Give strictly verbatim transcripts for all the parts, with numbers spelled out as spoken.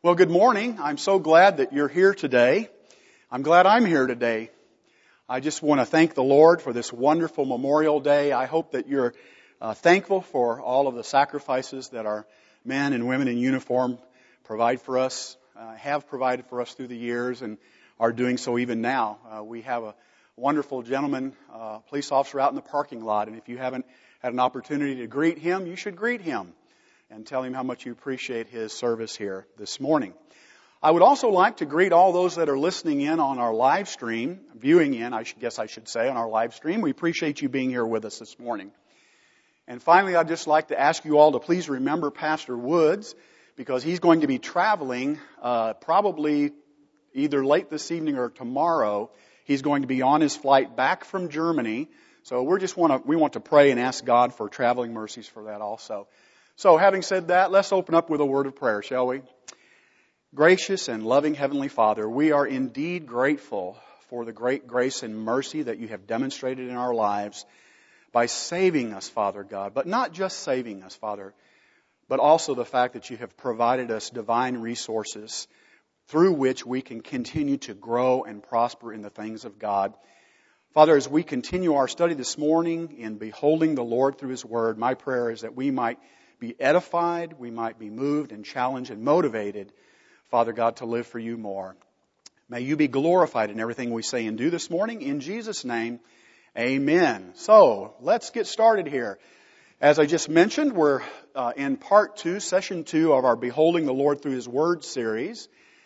Well, good morning. I'm so glad that you're here today. I'm glad I'm here today. I just want to thank the Lord for this wonderful Memorial Day. I hope that you're uh, thankful for all of the sacrifices that our men and women in uniform provide for us, uh, have provided for us through the years, and are doing so even now. Uh, we have a wonderful gentleman, uh, police officer out in the parking lot, and if you haven't had an opportunity to greet him, you should greet him and tell him how much you appreciate his service here this morning. I would also like to greet all those that are listening in on our live stream, viewing in, I guess I should say, on our live stream. We appreciate you being here with us this morning. And finally, I'd just like to ask you all to please remember Pastor Woods, because he's going to be traveling uh, probably either late this evening or tomorrow. He's going to be on his flight back from Germany. So we just want to we want to pray and ask God for traveling mercies for that also. So having said that, let's open up with a word of prayer, shall we? Gracious and loving Heavenly Father, we are indeed grateful for the great grace and mercy that you have demonstrated in our lives by saving us, Father God. But not just saving us, Father, but also the fact that you have provided us divine resources through which we can continue to grow and prosper in the things of God. Father, as we continue our study this morning in beholding the Lord through His Word, my prayer is that we might be edified, we might be moved and challenged and motivated, Father God, to live for you more. May you be glorified in everything we say and do this morning. In Jesus' name, amen. So, let's get started here. As I just mentioned, we're uh, in part two, session two of our Beholding the Lord Through His Word series.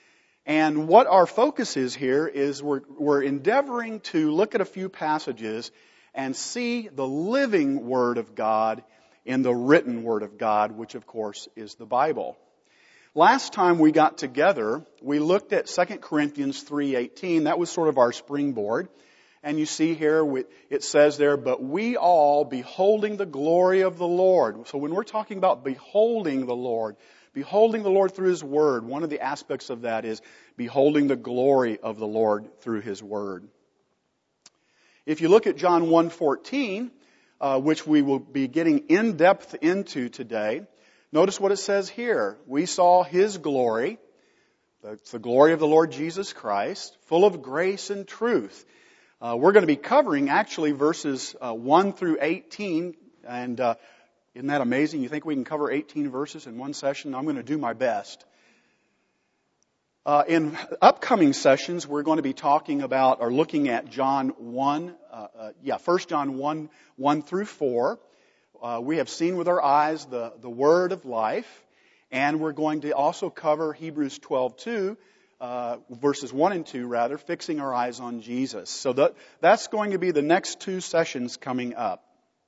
And what our focus is here is we're, we're endeavoring to look at a few passages and see the living Word of God in the written Word of God, which of course is the Bible. Last time we got together, we looked at Second Corinthians three eighteen. That was sort of our springboard. And you see here, it says there, but we all beholding the glory of the Lord. So when we're talking about beholding the Lord, beholding the Lord through His Word, one of the aspects of that is beholding the glory of the Lord through His Word. If you look at John one fourteen, Uh, which we will be getting in depth into today. Notice what it says here. We saw His glory. It's the glory of the Lord Jesus Christ, full of grace and truth. Uh, we're going to be covering actually verses uh, one through eighteen. And uh, isn't that amazing? You think we can cover eighteen verses in one session? I'm going to do my best. Uh, in upcoming sessions, we're going to be talking about or looking at John one, uh, uh, yeah, First John one, one through four. Uh, we have seen with our eyes the, the Word of life, and we're going to also cover Hebrews twelve two, uh, verses one and two, rather, fixing our eyes on Jesus. So that, that's going to be the next two sessions coming up.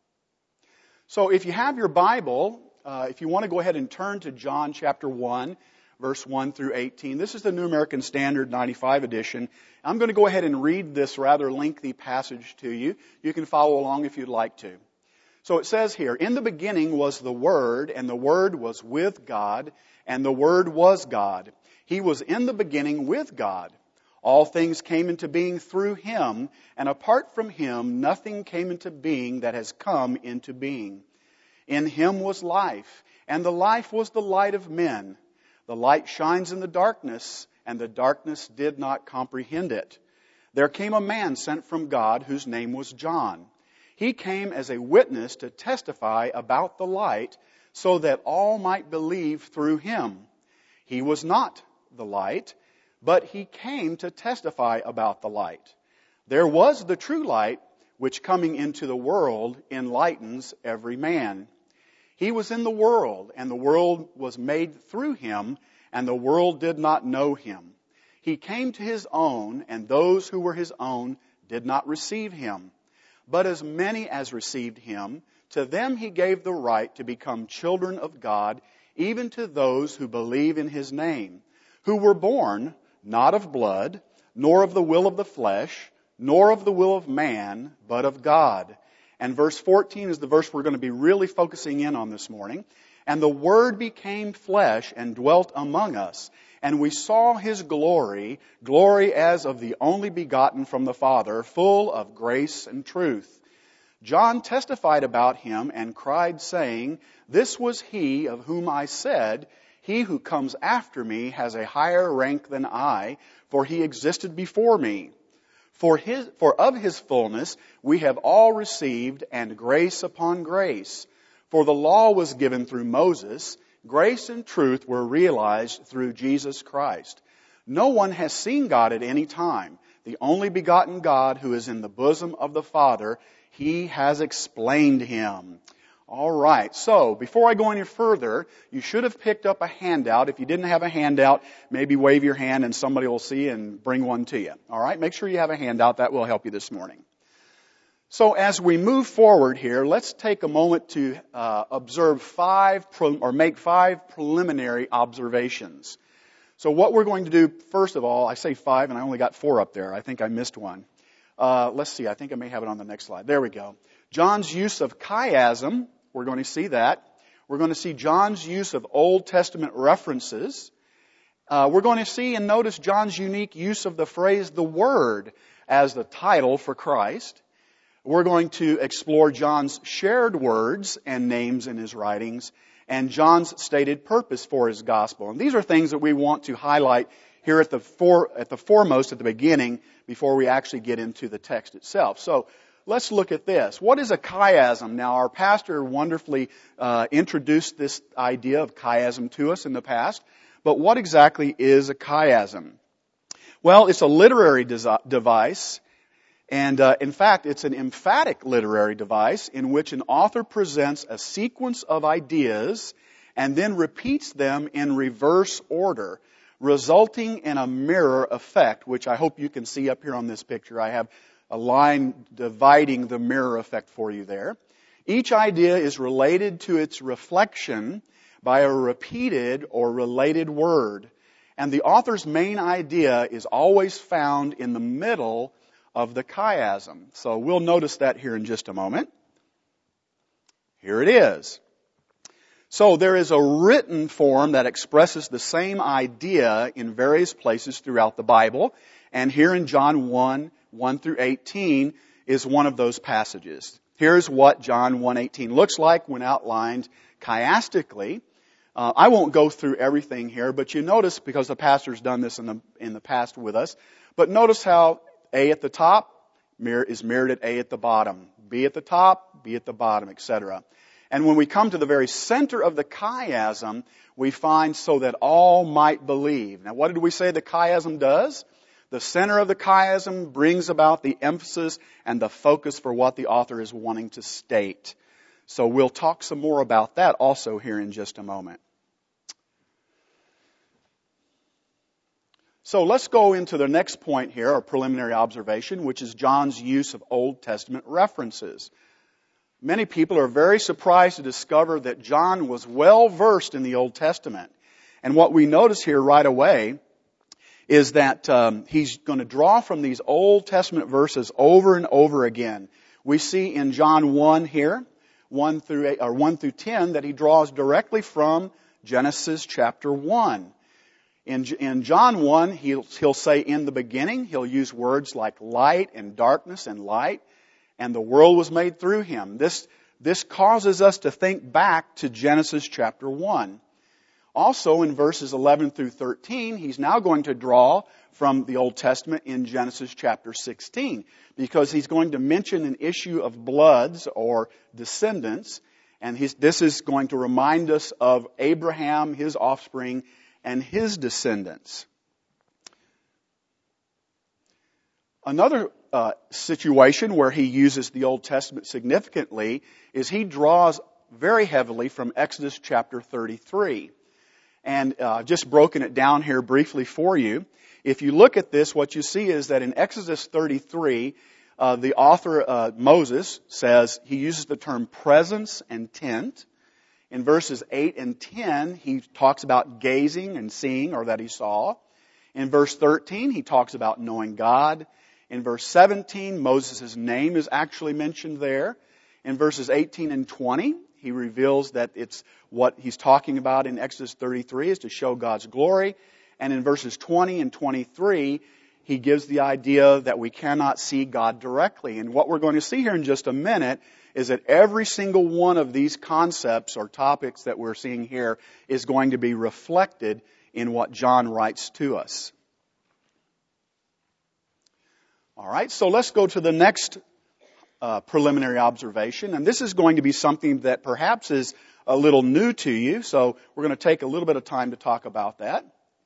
So if you have your Bible, uh, if you want to go ahead and turn to John chapter one, verse one through eighteen. This is the New American Standard ninety-five edition. I'm going to go ahead and read this rather lengthy passage to you. You can follow along if you'd like to. So it says here, in the beginning was the Word, and the Word was with God, and the Word was God. He was in the beginning with God. All things came into being through Him, and apart from Him, nothing came into being that has come into being. In Him was life, and the life was the light of men. The light shines in the darkness, and the darkness did not comprehend it. There came a man sent from God whose name was John. He came as a witness to testify about the light, so that all might believe through him. He was not the light, but he came to testify about the light. There was the true light, which coming into the world enlightens every man. He was in the world, and the world was made through Him, and the world did not know Him. He came to His own, and those who were His own did not receive Him. But as many as received Him, to them He gave the right to become children of God, even to those who believe in His name, who were born not of blood, nor of the will of the flesh, nor of the will of man, but of God. And verse fourteen is the verse we're going to be really focusing in on this morning. And the Word became flesh and dwelt among us. And we saw His glory, glory as of the only begotten from the Father, full of grace and truth. John testified about Him and cried, saying, This was He of whom I said, he who comes after me has a higher rank than I, for he existed before me. For his, for of his fullness we have all received, and grace upon grace. For the law was given through Moses, grace and truth were realized through Jesus Christ. No one has seen God at any time. The only begotten God who is in the bosom of the Father, he has explained him. All right, so before I go any further, you should have picked up a handout. If you didn't have a handout, maybe wave your hand and somebody will see and bring one to you. All right, make sure you have a handout. That will help you this morning. So as we move forward here, let's take a moment to uh, observe five, pre- or make five preliminary observations. So what we're going to do, first of all, I say five and I only got four up there. I think I missed one. Uh, let's see, I think I may have it on the next slide. There we go. John's use of chiasm. We're going to see that. We're going to see John's use of Old Testament references. Uh, we're going to see and notice John's unique use of the phrase "the Word" as the title for Christ. We're going to explore John's shared words and names in his writings and John's stated purpose for his gospel. And these are things that we want to highlight here at the for, at the foremost at the beginning before we actually get into the text itself. So let's look at this. What is a chiasm? Now, our pastor wonderfully uh, introduced this idea of chiasm to us in the past. But what exactly is a chiasm? Well, it's a literary desi- device. And uh, in fact, it's an emphatic literary device in which an author presents a sequence of ideas and then repeats them in reverse order, resulting in a mirror effect, which I hope you can see up here on this picture. I have a line dividing the mirror effect for you there. Each idea is related to its reflection by a repeated or related word. And the author's main idea is always found in the middle of the chiasm. So we'll notice that here in just a moment. Here it is. So there is a written form that expresses the same idea in various places throughout the Bible. And here in John one, one through eighteen is one of those passages. Here's what John one eighteen looks like when outlined chiastically. Uh, I won't go through everything here, but you notice, because the pastor's done this in the in the past with us, but notice how A at the top mirror is mirrored at A at the bottom, B at the top, B at the bottom, et cetera. And when we come to the very center of the chiasm, we find "so that all might believe." Now, what did we say the chiasm does? The center of the chiasm brings about the emphasis and the focus for what the author is wanting to state. So we'll talk some more about that also here in just a moment. So let's go into the next point here, our preliminary observation, which is John's use of Old Testament references. Many people are very surprised to discover that John was well versed in the Old Testament. And what we notice here right away is that um, he's going to draw from these Old Testament verses over and over again. We see in John one here, one through eight, or one through ten, that he draws directly from Genesis chapter one. In, in John one, he'll, he'll say, "In the beginning," he'll use words like light and darkness and light, and the world was made through him. This, this causes us to think back to Genesis chapter one. Also, in verses eleven through thirteen, he's now going to draw from the Old Testament in Genesis chapter sixteen, because he's going to mention an issue of bloods or descendants, and he's, this is going to remind us of Abraham, his offspring, and his descendants. Another uh, situation where he uses the Old Testament significantly is he draws very heavily from Exodus chapter thirty-three. And uh, just broken it down here briefly for you. If you look at this, what you see is that in Exodus thirty-three, uh, the author, uh, Moses, says he uses the term presence and tent. In verses eight and ten, he talks about gazing and seeing, or that he saw. In verse thirteen, he talks about knowing God. In verse seventeen, Moses' name is actually mentioned there. In verses eighteen and twenty, he reveals that it's what he's talking about in Exodus thirty-three is to show God's glory. And in verses twenty and twenty-three, he gives the idea that we cannot see God directly. And what we're going to see here in just a minute is that every single one of these concepts or topics that we're seeing here is going to be reflected in what John writes to us. All right, so let's go to the next uh, preliminary observation, and this is going to be something that perhaps is a little new to you, so we're going to take a little bit of time to talk about that.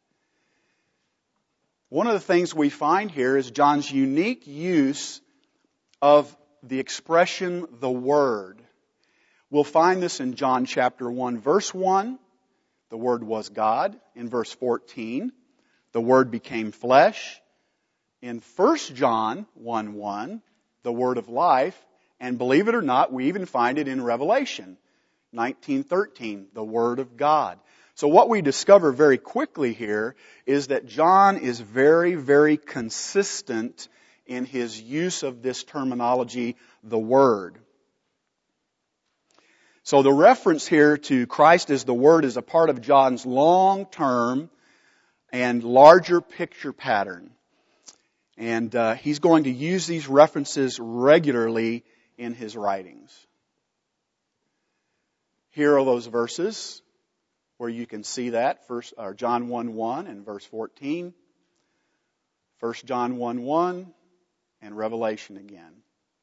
One of the things we find here is John's unique use of the expression, the Word. We'll find this in John chapter one, verse one. The Word was God. In verse fourteen, the Word became flesh. In First John one one, the Word of life. And believe it or not, we even find it in Revelation nineteen thirteen, the Word of God. So what we discover very quickly here is that John is very, very consistent in his use of this terminology, the Word. So the reference here to Christ as the Word is a part of John's long-term and larger picture pattern. And uh, he's going to use these references regularly in his writings. Here are those verses where you can see that. First, or John one one and verse fourteen. First John one one and Revelation again.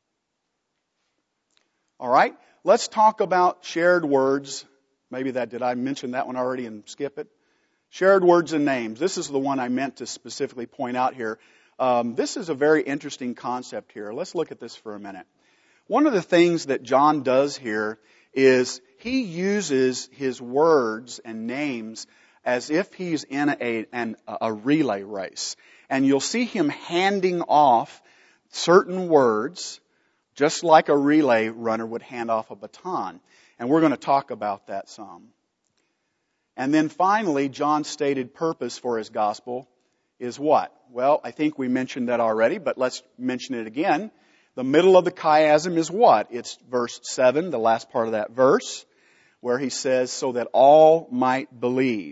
All right, let's talk about shared words. Maybe that, did I mention that one already and skip it? Shared words and names. This is the one I meant to specifically point out here. Um, this is a very interesting concept here. Let's look at this for a minute. One of the things that John does here is he uses his words and names as if he's in a, an, a relay race. And you'll see him handing off certain words just like a relay runner would hand off a baton. And we're going to talk about that some. And then finally, John's stated purpose for his gospel is what? Well, I think we mentioned that already, but let's mention it again. The middle of the chiasm is what? It's verse seven, the last part of that verse, where he says, so that all might believe.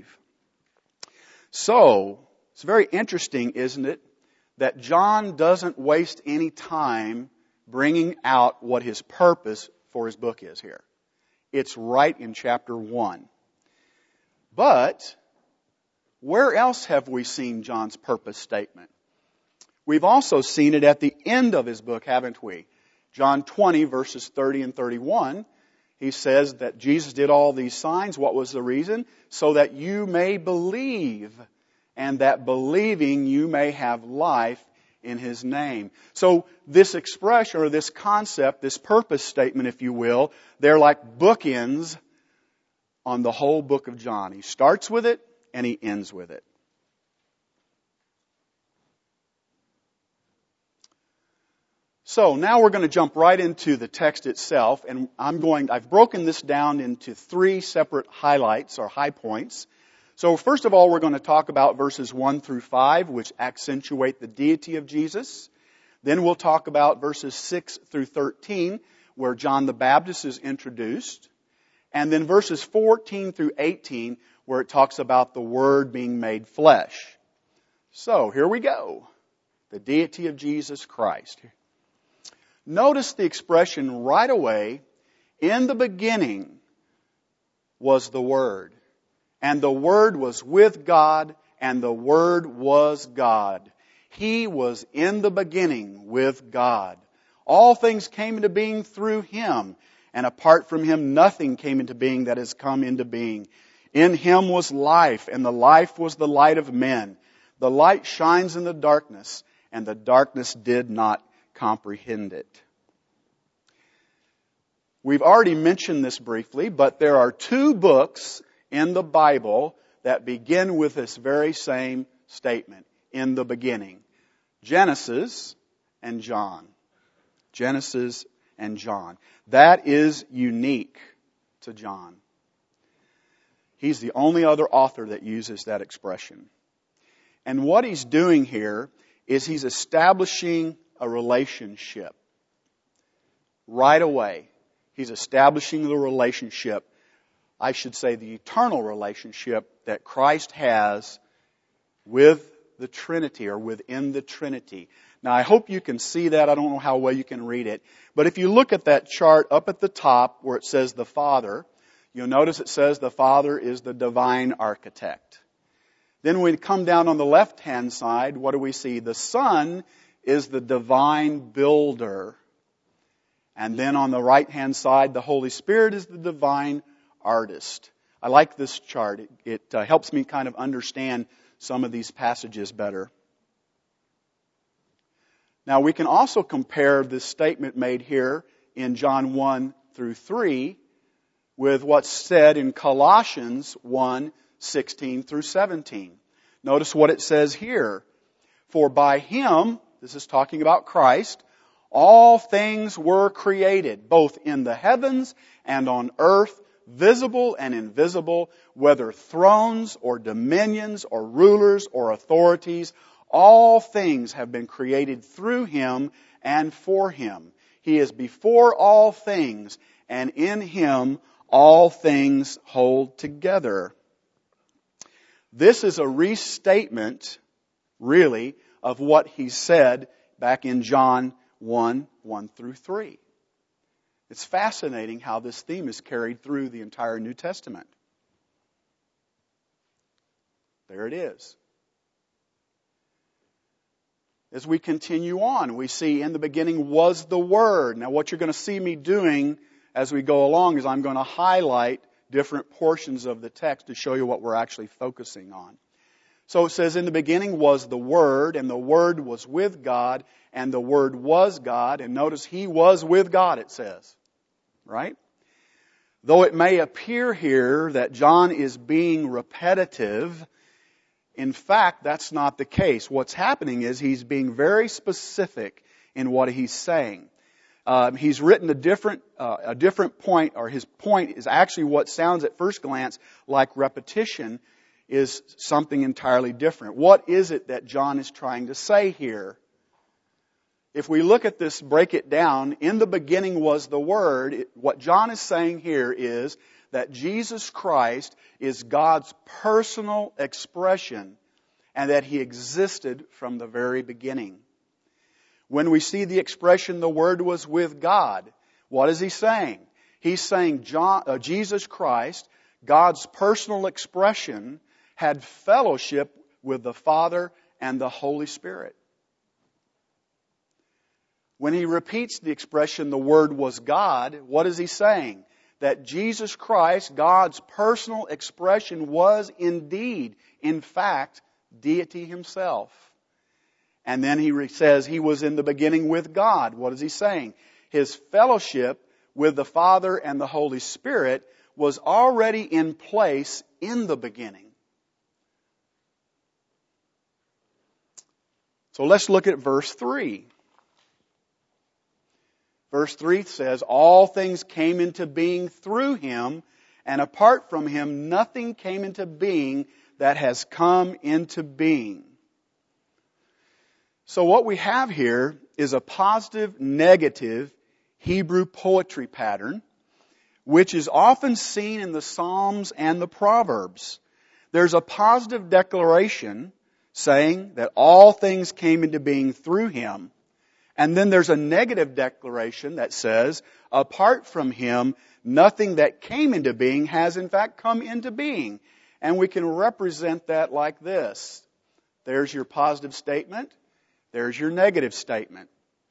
So, it's very interesting, isn't it, that John doesn't waste any time bringing out what his purpose for his book is here. It's right in chapter one. But where else have we seen John's purpose statement? We've also seen it at the end of his book, haven't we? John twenty, verses thirty and thirty-one, he says that Jesus did all these signs. What was the reason? So that you may believe, and that believing you may have life in His name. So this expression, or this concept, this purpose statement, if you will, they're like bookends on the whole book of John. He starts with it, and he ends with it. So now we're going to jump right into the text itself, and I'm going, I've broken this down into three separate highlights or high points. So first of all, we're going to talk about verses one through five, which accentuate the deity of Jesus. Then we'll talk about verses six through thirteen, where John the Baptist is introduced. And then verses fourteen through eighteen, where it talks about the Word being made flesh. So here we go. The deity of Jesus Christ. Notice the expression right away, in the beginning was the Word. And the Word was with God, and the Word was God. He was in the beginning with God. All things came into being through Him, and apart from Him nothing came into being that has come into being. In Him was life, and the life was the light of men. The light shines in the darkness, and the darkness did not comprehend it. We've already mentioned this briefly, but there are two books in the Bible that begin with this very same statement, in the beginning. Genesis and John. Genesis and John. That is unique to John. He's the only other author that uses that expression. And what he's doing here is he's establishing a relationship. Right away, he's establishing the relationship, I should say the eternal relationship that Christ has with the Trinity, or within the Trinity. Now, I hope you can see that. I don't know how well you can read it. But if you look at that chart up at the top where it says the Father, you'll notice it says the Father is the divine architect. Then when we come down on the left-hand side, what do we see? The Son is the divine builder. And then on the right-hand side, the Holy Spirit is the divine artist. I like this chart. It, it uh, helps me kind of understand some of these passages better. Now, we can also compare this statement made here in John one through three with what's said in Colossians one, sixteen through seventeen. Notice what it says here. For by Him, this is talking about Christ, all things were created, both in the heavens and on earth, visible and invisible, whether thrones or dominions or rulers or authorities. All things have been created through Him and for Him. He is before all things, and in Him all things hold together. This is a restatement, really, of what He said back in John one, one through three. It's fascinating how this theme is carried through the entire New Testament. There it is. As we continue on, we see in the beginning was the Word. Now what you're going to see me doing as we go along is I'm going to highlight different portions of the text to show you what we're actually focusing on. So it says, in the beginning was the Word, and the Word was with God, and the Word was God. And notice He was with God, it says. Right? Though it may appear here that John is being repetitive, in fact, that's not the case. What's happening is he's being very specific in what he's saying. Um, he's written a different, uh, a different point, or his point is actually what sounds at first glance like repetition is something entirely different. What is it that John is trying to say here? If we look at this, break it down, in the beginning was the Word. It, what John is saying here is that Jesus Christ is God's personal expression and that He existed from the very beginning. When we see the expression, the Word was with God, what is He saying? He's saying John, uh, Jesus Christ, God's personal expression, had fellowship with the Father and the Holy Spirit. When He repeats the expression, the Word was God, what is He saying? That Jesus Christ, God's personal expression, was indeed, in fact, deity Himself. And then He says He was in the beginning with God. What is He saying? His fellowship with the Father and the Holy Spirit was already in place in the beginning. So let's look at verse three. Verse three says, all things came into being through Him, and apart from Him, nothing came into being that has come into being. So what we have here is a positive, negative Hebrew poetry pattern, which is often seen in the Psalms and the Proverbs. There's a positive declaration saying that all things came into being through Him. And then there's a negative declaration that says, apart from Him, nothing that came into being has in fact come into being. And we can represent that like this. There's your positive statement. There's your negative statement.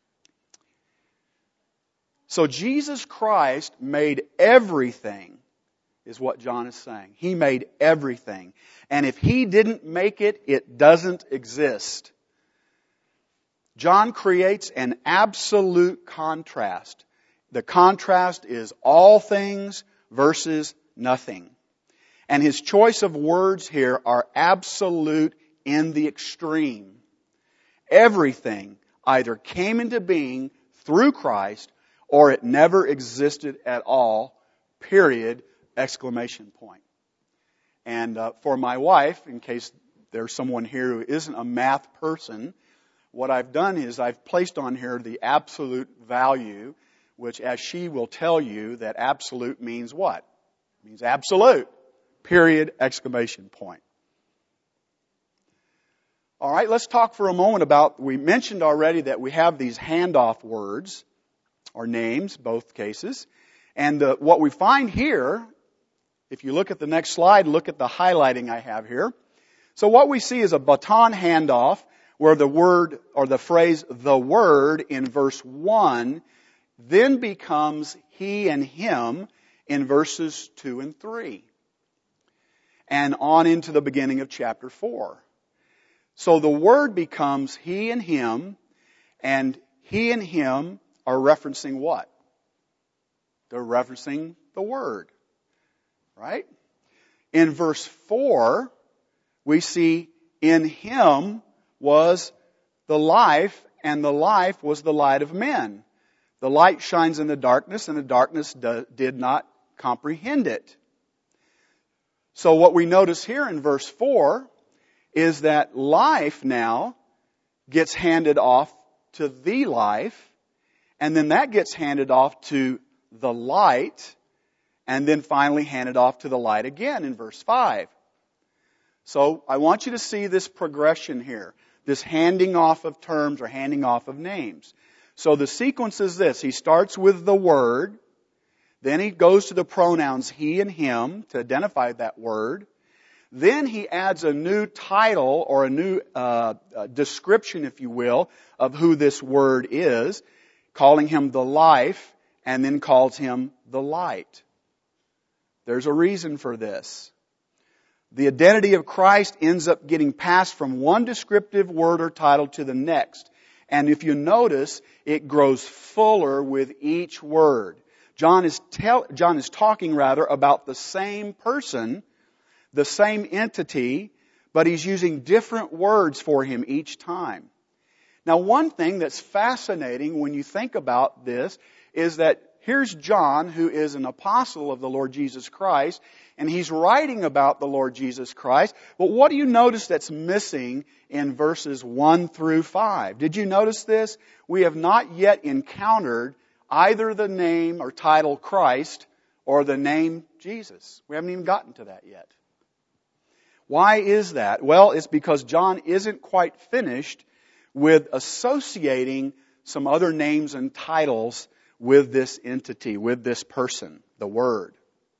So Jesus Christ made everything, is what John is saying. He made everything. And if He didn't make it, it doesn't exist. John creates an absolute contrast. The contrast is all things versus nothing. And his choice of words here are absolute in the extreme. Everything either came into being through Christ or it never existed at all, period, exclamation point. And uh, for my wife, in case there's someone here who isn't a math person, what I've done is I've placed on here the absolute value, which as she will tell you, that absolute means what? It means absolute. Period, exclamation point. All right, let's talk for a moment about, we mentioned already that we have these handoff words, or names, both cases. And uh, what we find here, if you look at the next slide, look at the highlighting I have here. So what we see is a baton handoff where the word, or the phrase, the word in verse one, then becomes he and him in verses two and three. And on into the beginning of chapter four. So the word becomes he and him, and he and him are referencing what? They're referencing the word. Right? In verse four, we see in him was the life, and the life was the light of men. The light shines in the darkness, and the darkness do, did not comprehend it. So what we notice here in verse four is that life now gets handed off to the life, and then that gets handed off to the light, and then finally handed off to the light again in verse five. So I want you to see this progression here, this handing off of terms or handing off of names. So the sequence is this. He starts with the word, then he goes to the pronouns he and him to identify that word. Then he adds a new title or a new uh, uh, description, if you will, of who this word is, calling him the life, and then calls him the light. There's a reason for this. The identity of Christ ends up getting passed from one descriptive word or title to the next. And if you notice, it grows fuller with each word. John is tell, John is talking rather about the same person, the same entity, but he's using different words for him each time. Now, one thing that's fascinating when you think about this is that here's John, who is an apostle of the Lord Jesus Christ, and he's writing about the Lord Jesus Christ. But what do you notice that's missing in verses one through five? Did you notice this? We have not yet encountered either the name or title Christ or the name Jesus. We haven't even gotten to that yet. Why is that? Well, it's because John isn't quite finished with associating some other names and titles with this entity, with this person, the Word.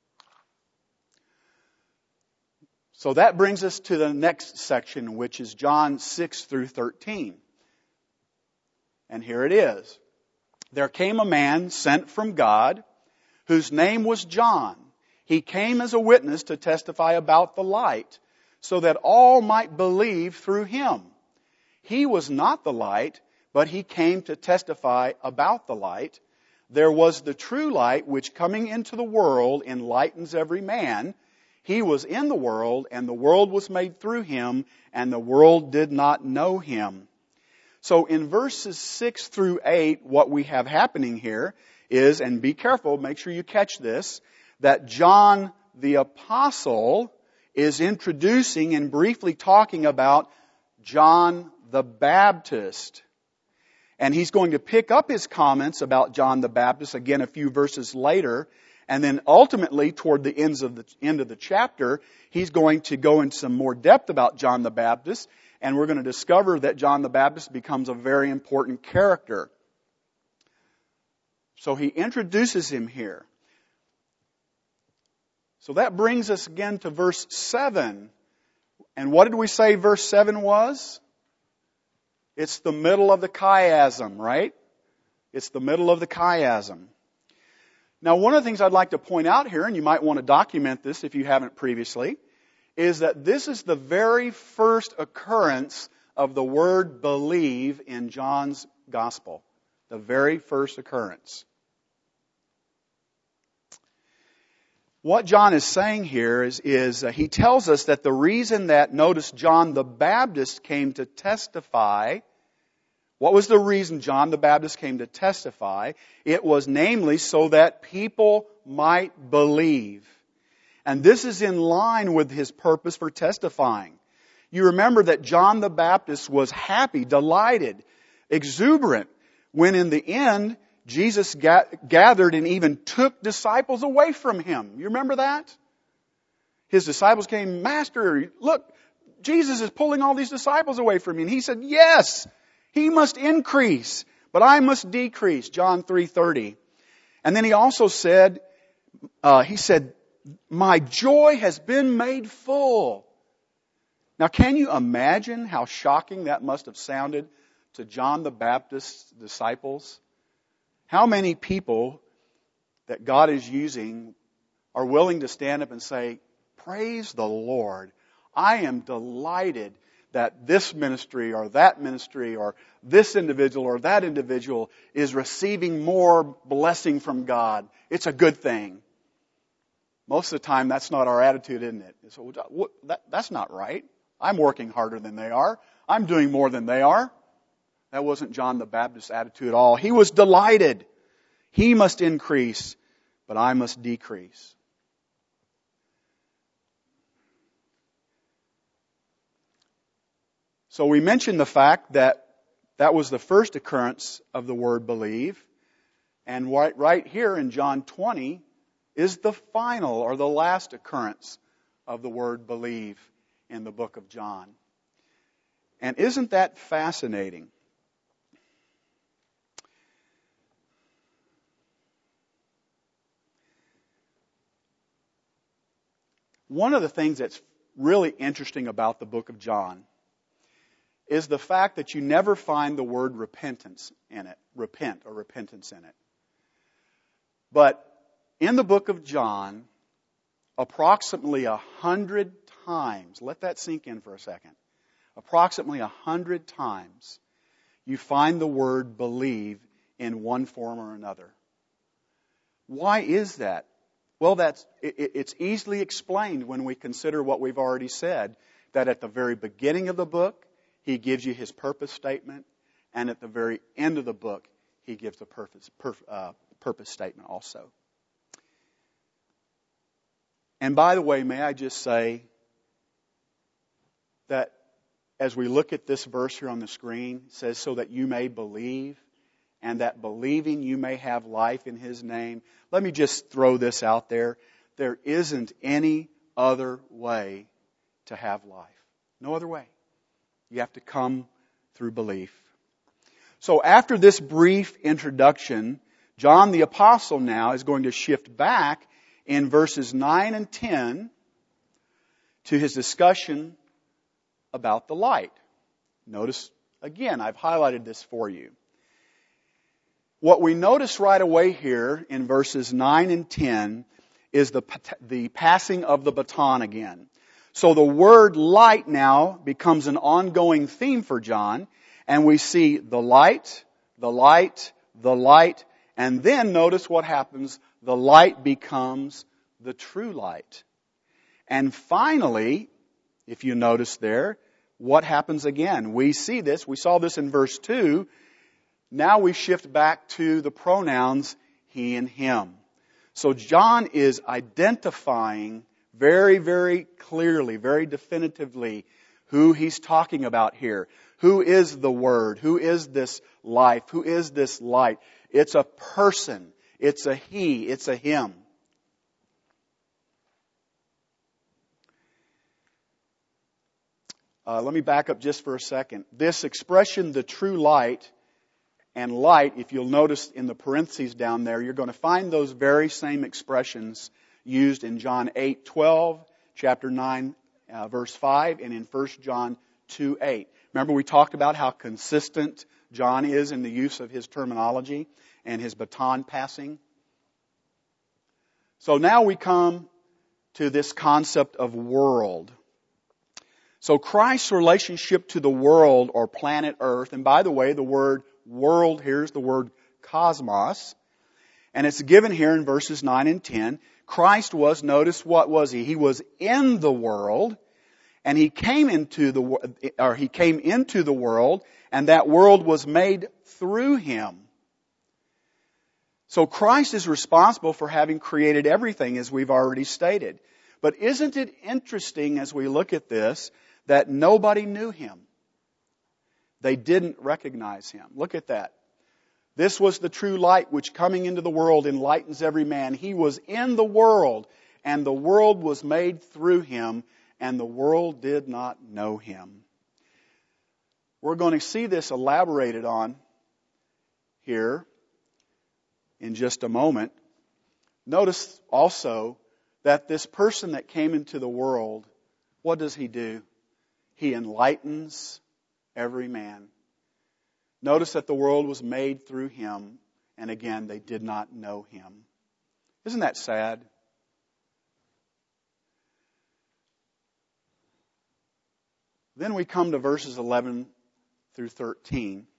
So that brings us to the next section, which is John six through thirteen. And here it is. There came a man sent from God, whose name was John. He came as a witness to testify about the light, so that all might believe through him. He was not the light, but he came to testify about the light. There was the true light, which coming into the world enlightens every man. He was in the world, and the world was made through him, and the world did not know him. So in verses six through eight, what we have happening here is, and be careful, make sure you catch this, that John the Apostle is introducing and briefly talking about John the Baptist. And he's going to pick up his comments about John the Baptist again a few verses later. And then ultimately, toward the ends of the end of the chapter, he's going to go into some more depth about John the Baptist. And we're going to discover that John the Baptist becomes a very important character. So he introduces him here. So that brings us again to verse seven. And what did we say verse seven was? It's the middle of the chiasm, right? It's the middle of the chiasm. Now, one of the things I'd like to point out here, and you might want to document this if you haven't previously, is that this is the very first occurrence of the word believe in John's gospel. The very first occurrence. What John is saying here is, is uh, he tells us that the reason that, notice, John the Baptist came to testify. What was the reason John the Baptist came to testify? It was namely so that people might believe. And this is in line with his purpose for testifying. You remember that John the Baptist was happy, delighted, exuberant, when in the end, Jesus ga- gathered and even took disciples away from him. You remember that? His disciples came, Master, look, Jesus is pulling all these disciples away from me. And he said, yes, he must increase, but I must decrease. John three thirty. And then he also said, uh, he said, my joy has been made full. Now, can you imagine how shocking that must have sounded to John the Baptist's disciples? How many people that God is using are willing to stand up and say, praise the Lord. I am delighted that this ministry or that ministry or this individual or that individual is receiving more blessing from God. It's a good thing. Most of the time, that's not our attitude, isn't it? So, what, that, that's not right. I'm working harder than they are. I'm doing more than they are. That wasn't John the Baptist's attitude at all. He was delighted. He must increase, but I must decrease. So we mentioned the fact that that was the first occurrence of the word believe. And right, right here in John twenty is the final or the last occurrence of the word believe in the book of John. And isn't that fascinating? One of the things that's really interesting about the book of John is the fact that you never find the word repentance in it, repent or repentance in it. But in the book of John, approximately a hundred times, let that sink in for a second, approximately a hundred times, you find the word believe in one form or another. Why is that? Well, that's it, it's easily explained when we consider what we've already said, that at the very beginning of the book, he gives you his purpose statement, and at the very end of the book, he gives the purpose, purpose, uh, purpose statement also. And by the way, may I just say that as we look at this verse here on the screen, it says, so that you may believe, and that believing you may have life in his name. Let me just throw this out there. There isn't any other way to have life. No other way. You have to come through belief. So after this brief introduction, John the Apostle now is going to shift back in verses nine and ten to his discussion about the light. Notice, again, I've highlighted this for you. What we notice right away here in verses nine and ten is the, the passing of the baton again. So the word light now becomes an ongoing theme for John, and we see the light, the light, the light, and then notice what happens. The light becomes the true light. And finally, if you notice there, what happens again? We see this, we saw this in verse two. Now we shift back to the pronouns he and him. So John is identifying very, very clearly, very definitively who he's talking about here. Who is the Word? Who is this life? Who is this light? It's a person. It's a he. It's a him. Uh, let me back up just for a second. This expression, the true light, and light, if you'll notice in the parentheses down there, you're going to find those very same expressions used in John eight twelve, chapter nine, uh, verse five, and in First John two eight. Remember we talked about how consistent John is in the use of his terminology and his baton passing. So now we come to this concept of world. So Christ's relationship to the world or planet Earth, and by the way, the word world here is the word cosmos, and it's given here in verses nine and ten. Christ was, notice what was he? He was in the world, and he came into the or he came into the world, and that world was made through him. So Christ is responsible for having created everything, as we've already stated. But isn't it interesting as we look at this that nobody knew him? They didn't recognize him. Look at that. This was the true light which coming into the world enlightens every man. He was in the world, and the world was made through him, and the world did not know him. We're going to see this elaborated on here in just a moment. Notice also that this person that came into the world, what does he do? He enlightens every man. Notice that the world was made through him, and again, they did not know him. Isn't that sad? Then we come to verses eleven through thirteen.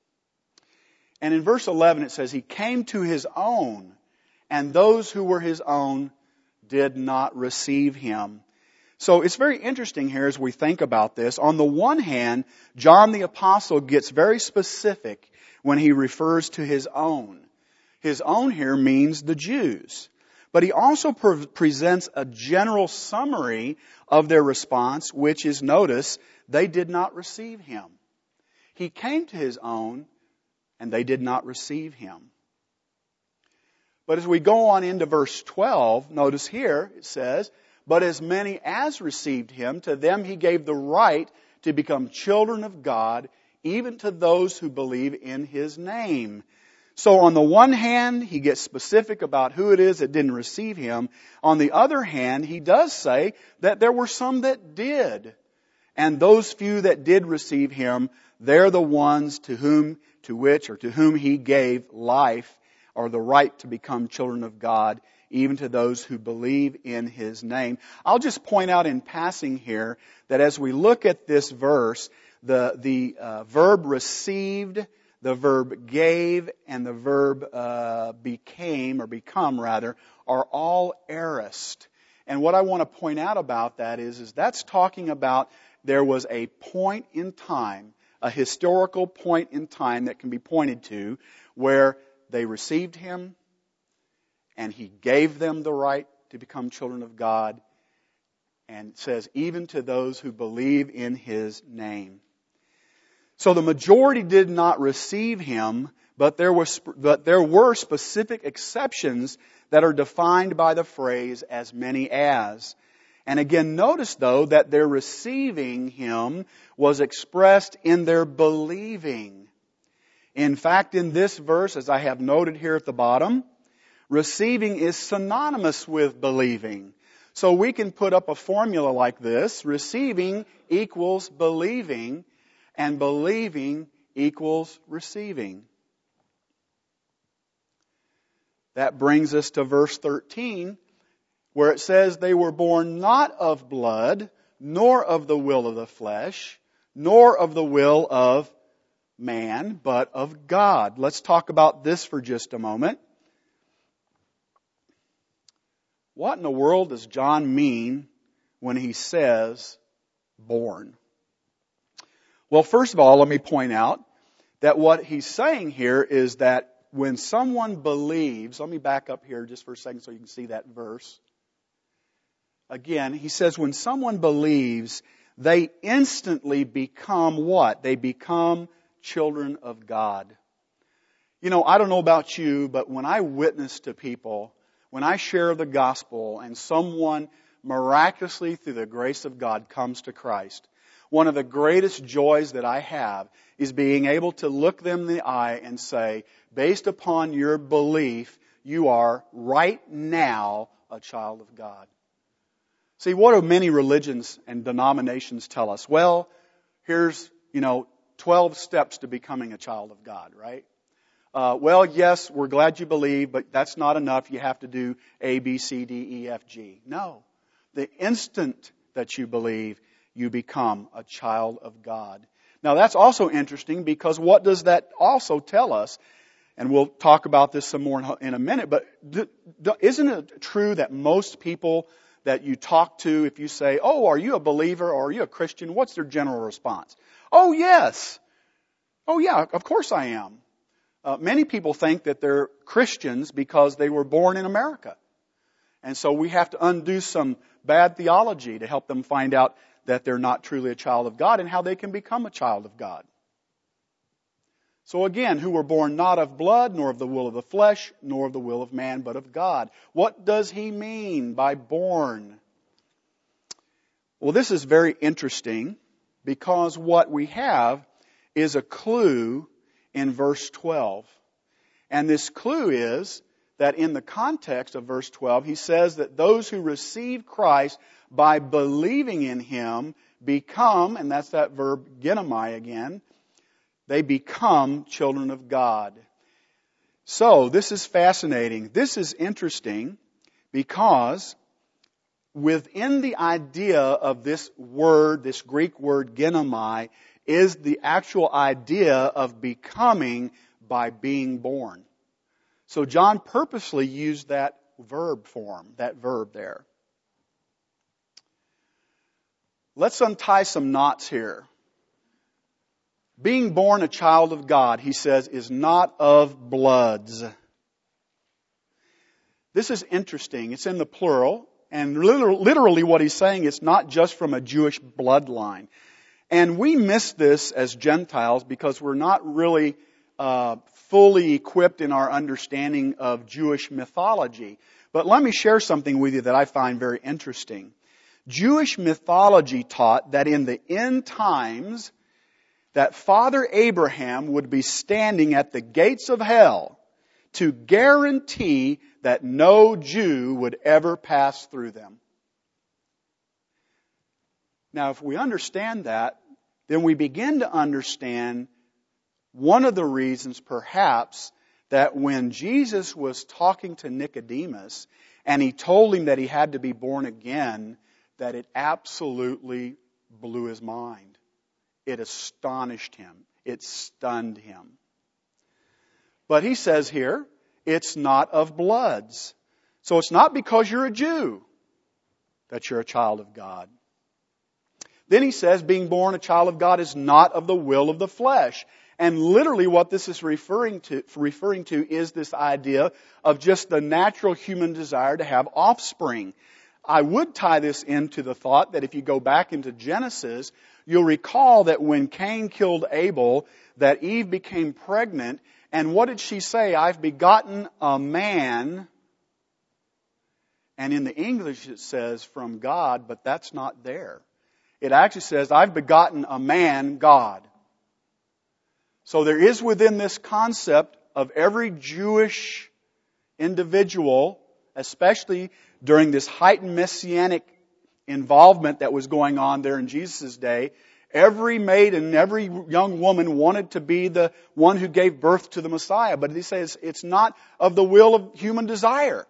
And in verse eleven it says, He came to His own, and those who were His own did not receive Him. So it's very interesting here as we think about this. On the one hand, John the Apostle gets very specific when he refers to His own. His own here means the Jews. But he also pre- presents a general summary of their response, which is, notice, they did not receive Him. He came to His own, and they did not receive Him. But as we go on into verse twelve, notice here it says, But as many as received Him, to them He gave the right to become children of God, even to those who believe in His name. So on the one hand, He gets specific about who it is that didn't receive Him. On the other hand, He does say that there were some that did. And those few that did receive Him, they're the ones to whom, to which, or to whom He gave life, or the right to become children of God, even to those who believe in His name. I'll just point out in passing here that as we look at this verse, the, the uh, verb received, the verb gave, and the verb uh, became, or become rather, are all aorist. And what I want to point out about that is, is that's talking about there was a point in time, a historical point in time that can be pointed to, where they received Him, and He gave them the right to become children of God, and it says, even to those who believe in His name. So the majority did not receive Him, but there was, but there were specific exceptions that are defined by the phrase, as many as. And again, notice though that their receiving Him was expressed in their believing. In fact, in this verse, as I have noted here at the bottom, receiving is synonymous with believing. So we can put up a formula like this. Receiving equals believing, and believing equals receiving. That brings us to verse thirteen, where it says, They were born not of blood, nor of the will of the flesh, nor of the will of man, but of God. Let's talk about this for just a moment. What in the world does John mean when he says born? Well, first of all, let me point out that what he's saying here is that when someone believes, let me back up here just for a second so you can see that verse. Again, he says when someone believes, they instantly become what? They become children of God. You know, I don't know about you, but when I witness to people, when I share the gospel and someone miraculously through the grace of God comes to Christ, one of the greatest joys that I have is being able to look them in the eye and say, based upon your belief, you are right now a child of God. See, what do many religions and denominations tell us? Well, here's, you know, twelve steps to becoming a child of God, right? Uh, well, yes, we're glad you believe, but that's not enough. You have to do A, B, C, D, E, F, G. No. The instant that you believe, you become a child of God. Now, that's also interesting because what does that also tell us? And we'll talk about this some more in a minute, but isn't it true that most people that you talk to, if you say, oh, are you a believer or are you a Christian? What's their general response? Oh, yes. Oh, yeah, of course I am. Uh, many people think that they're Christians because they were born in America. And so we have to undo some bad theology to help them find out that they're not truly a child of God and how they can become a child of God. So again, who were born not of blood, nor of the will of the flesh, nor of the will of man, but of God. What does he mean by born? Well, this is very interesting because what we have is a clue in verse twelve. And this clue is that in the context of verse twelve, he says that those who receive Christ by believing in Him become, and that's that verb genomai again, they become children of God. So, this is fascinating. This is interesting because within the idea of this word, this Greek word genomai, is the actual idea of becoming by being born. So John purposely used that verb form, that verb there. Let's untie some knots here. Being born a child of God, he says, is not of bloods. This is interesting. It's in the plural. And literally what he's saying is not just from a Jewish bloodline. And we miss this as Gentiles because we're not really uh, fully equipped in our understanding of Jewish mythology. But let me share something with you that I find very interesting. Jewish mythology taught that in the end times, that Father Abraham would be standing at the gates of hell to guarantee that no Jew would ever pass through them. Now, if we understand that, then we begin to understand one of the reasons, perhaps, that when Jesus was talking to Nicodemus and he told him that he had to be born again, that it absolutely blew his mind. It astonished him. It stunned him. But he says here, it's not of bloods. So it's not because you're a Jew that you're a child of God. Then he says, being born a child of God is not of the will of the flesh. And literally what this is referring to, referring to is this idea of just the natural human desire to have offspring. I would tie this into the thought that if you go back into Genesis, you'll recall that when Cain killed Abel, that Eve became pregnant. And what did she say? I've begotten a man. And in the English it says from God, but that's not there. It actually says, I've begotten a man, God. So there is within this concept of every Jewish individual, especially during this heightened messianic involvement that was going on there in Jesus' day, every maiden, every young woman wanted to be the one who gave birth to the Messiah. But he says it's not of the will of human desire.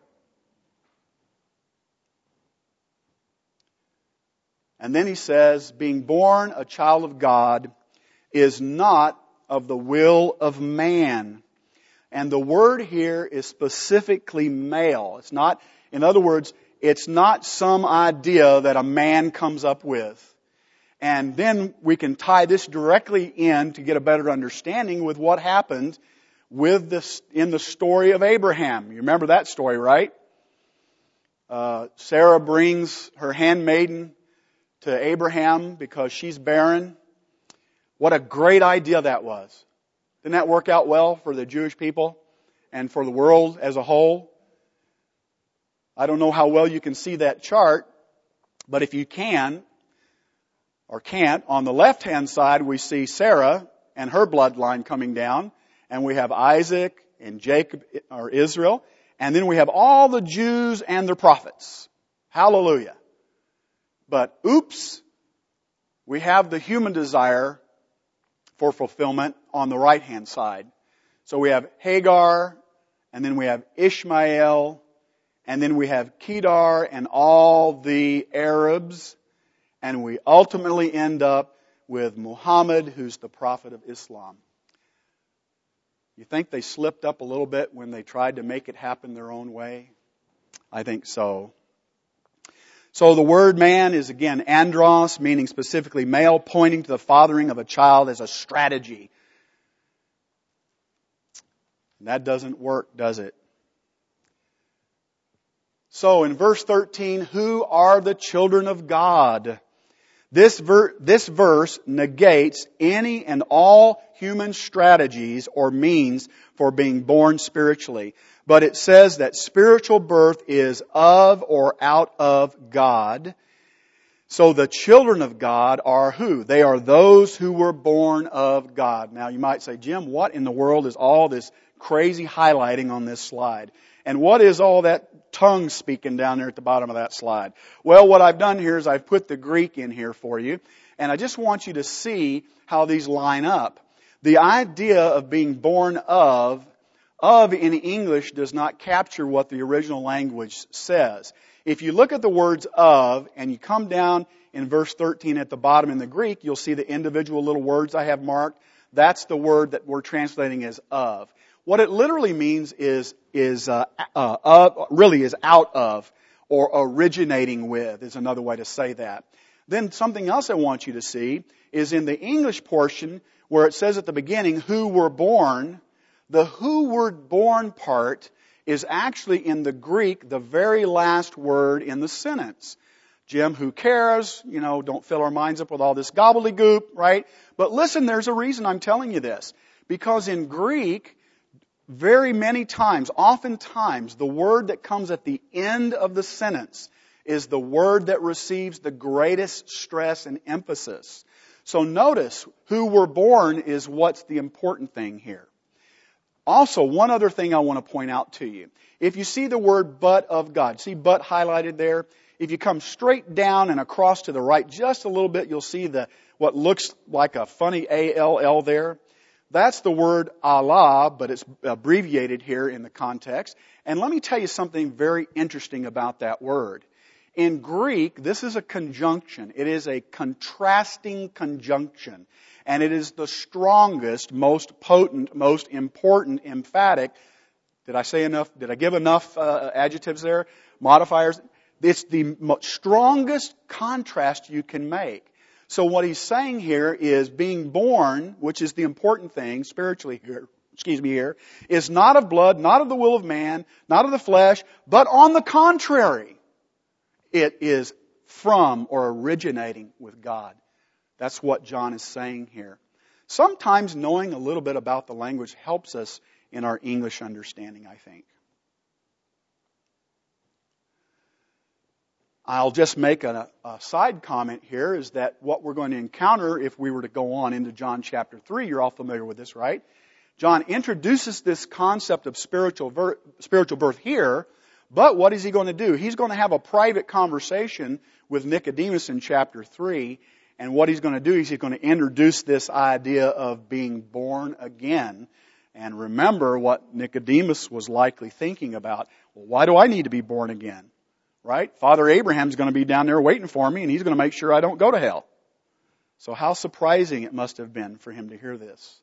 And then he says, being born a child of God is not of the will of man. And the word here is specifically male. It's not, in other words, it's not some idea that a man comes up with. And then we can tie this directly in to get a better understanding with what happened with this in the story of Abraham. You remember that story, right? Uh, Sarah brings her handmaiden to Abraham because she's barren. What a great idea that was. Didn't that work out well for the Jewish people and for the world as a whole? I don't know how well you can see that chart, but if you can or can't, on the left-hand side we see Sarah and her bloodline coming down, and we have Isaac and Jacob or Israel, and then we have all the Jews and their prophets. Hallelujah. But oops, we have the human desire for fulfillment on the right-hand side. So we have Hagar, and then we have Ishmael, and then we have Kedar and all the Arabs, and we ultimately end up with Muhammad, who's the prophet of Islam. You think they slipped up a little bit when they tried to make it happen their own way? I think so. So the word man is again andros, meaning specifically male, pointing to the fathering of a child as a strategy. And that doesn't work, does it? So in verse thirteen, who are the children of God? This, ver- this verse negates any and all human strategies or means for being born spiritually. But it says that spiritual birth is of or out of God. So the children of God are who? They are those who were born of God. Now you might say, Jim, what in the world is all this crazy highlighting on this slide? And what is all that tongue speaking down there at the bottom of that slide? Well, what I've done here is I've put the Greek in here for you. And I just want you to see how these line up. The idea of being born of, of in English does not capture what the original language says. If you look at the words of and you come down in verse thirteen at the bottom in the Greek, you'll see the individual little words I have marked. That's the word that we're translating as of. What it literally means is, is, uh, uh, uh, really is out of or originating with is another way to say that. Then something else I want you to see is in the English portion where it says at the beginning, who were born, the who were born part is actually in the Greek the very last word in the sentence. Jim, who cares? You know, don't fill our minds up with all this gobbledygook, right? But listen, there's a reason I'm telling you this. Because in Greek, very many times, oftentimes, the word that comes at the end of the sentence is the word that receives the greatest stress and emphasis. So notice, who were born is what's the important thing here. Also, one other thing I want to point out to you. If you see the word but of God, see but highlighted there? If you come straight down and across to the right just a little bit, you'll see the what looks like a funny A L L there. That's the word Allah, but it's abbreviated here in the context. And let me tell you something very interesting about that word. In Greek, this is a conjunction. It is a contrasting conjunction. And it is the strongest, most potent, most important, emphatic. Did I say enough? Did I give enough uh, adjectives there? Modifiers? It's the strongest contrast you can make. So what he's saying here is being born, which is the important thing spiritually here, excuse me here, is not of blood, not of the will of man, not of the flesh, but on the contrary, it is from or originating with God. That's what John is saying here. Sometimes knowing a little bit about the language helps us in our English understanding, I think. I'll just make a, a side comment here is that what we're going to encounter if we were to go on into John chapter three, you're all familiar with this, right? John introduces this concept of spiritual, ver- spiritual birth here, but what is he going to do? He's going to have a private conversation with Nicodemus in chapter three, and what he's going to do is he's going to introduce this idea of being born again. And remember what Nicodemus was likely thinking about. Well, why do I need to be born again? Right? Father Abraham's going to be down there waiting for me, and he's going to make sure I don't go to hell. So how surprising it must have been for him to hear this.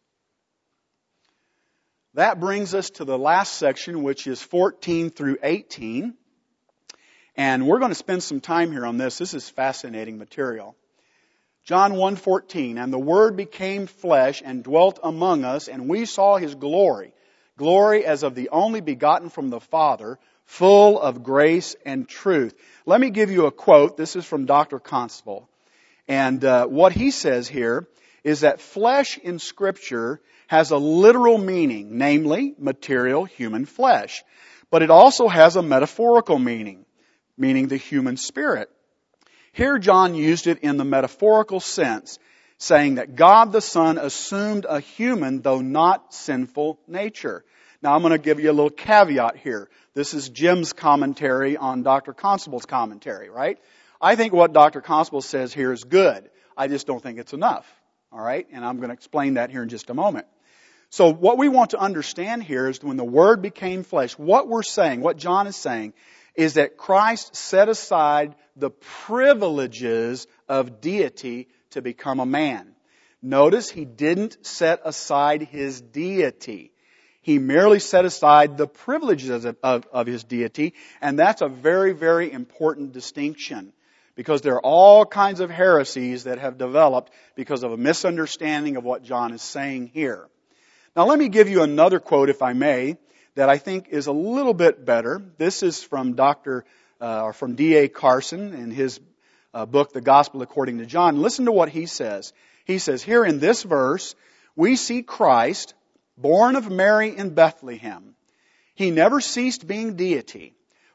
That brings us to the last section, which is fourteen through eighteen. And we're going to spend some time here on this. This is fascinating material. John one fourteen, and the Word became flesh and dwelt among us, and we saw His glory, glory as of the only begotten from the Father, full of grace and truth. Let me give you a quote. This is from Doctor Constable. And uh, what he says here is that flesh in Scripture has a literal meaning, namely material human flesh. But it also has a metaphorical meaning, meaning the human spirit. Here John used it in the metaphorical sense, saying that God the Son assumed a human, though not sinful, nature. Now I'm going to give you a little caveat here. This is Jim's commentary on Doctor Constable's commentary, right? I think what Doctor Constable says here is good. I just don't think it's enough, all right? And I'm going to explain that here in just a moment. So what we want to understand here is when the Word became flesh, what we're saying, what John is saying, is that Christ set aside the privileges of deity to become a man. Notice he didn't set aside His deity. He merely set aside the privileges of, of, of His deity, and that's a very, very important distinction because there are all kinds of heresies that have developed because of a misunderstanding of what John is saying here. Now let me give you another quote, if I may, that I think is a little bit better. This is from Doctor Uh, or from D A Carson in his uh, book, The Gospel According to John. Listen to what he says. He says, here in this verse, we see Christ, born of Mary in Bethlehem. He never ceased being deity.